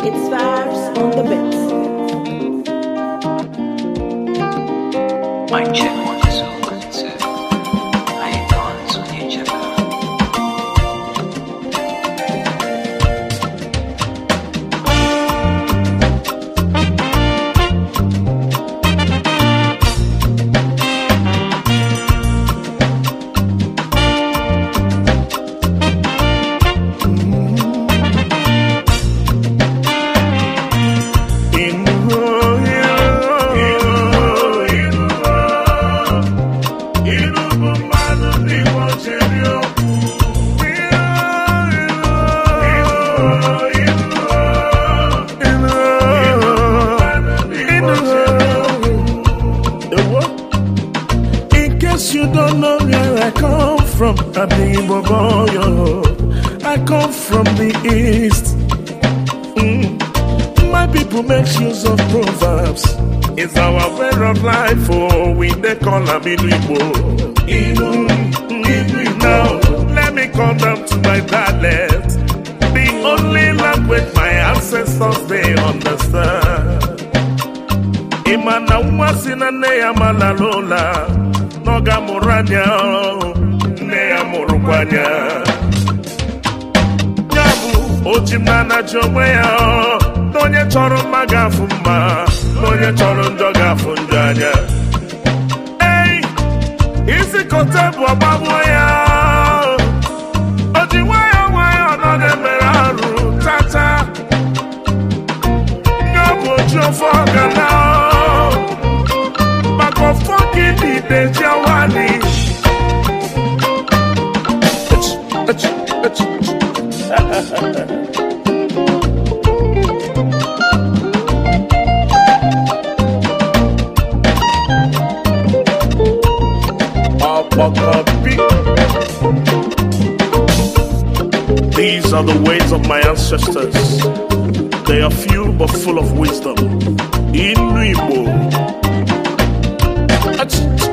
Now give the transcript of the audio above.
It's Vibes on the Bits. Mic check 1 2 1 2. How you doing? Sonia Checker. You don't know where I come from. I come from the east. My people make use of proverbs. It's our way of life. Oh, we they call them Igbo. Now, let me come down to my dialect. The only language my ancestors they understand. Imana umasina neya malalola. Noga muranya, neya murukwanya. Yabu, ojimana jomweya. Nonye choro magafuma, nonye choro njogafundanya. Hey, isi kotebu ababwaya. Ojiwaya waya nonye meraru tata. Yabu jofogana. Fucking the Jawani. These are the ways of my ancestors. They are few but full of wisdom. In Igbo.